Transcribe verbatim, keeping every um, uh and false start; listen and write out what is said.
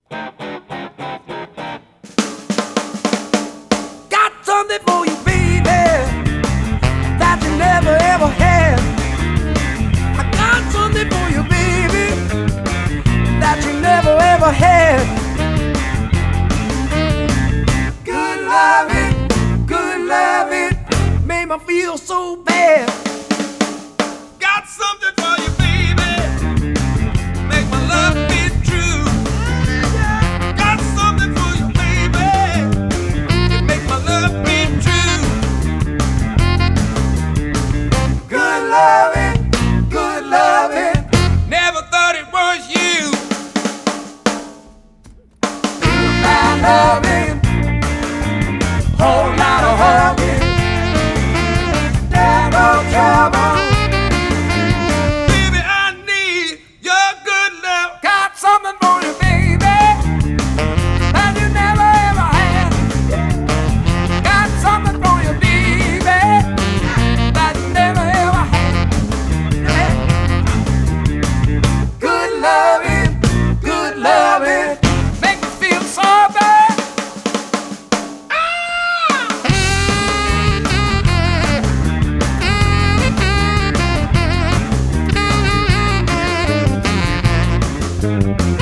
Got something for you, baby, that you never ever had. I got something for you, baby, that you never ever had. Good loving, good loving, made me feel so bad. Got something for you, baby. Make my love be true. Got something for you, baby. Make my love be true. Good loving, good loving, Never thought it was you. bad loving, whole lot of hugging, devil trouble. Baby, I need your good love. Got something for you, baby, that you never ever had. Got something for you, baby, that you never ever had. Good loving, good loving, make me feel so bad. Ah!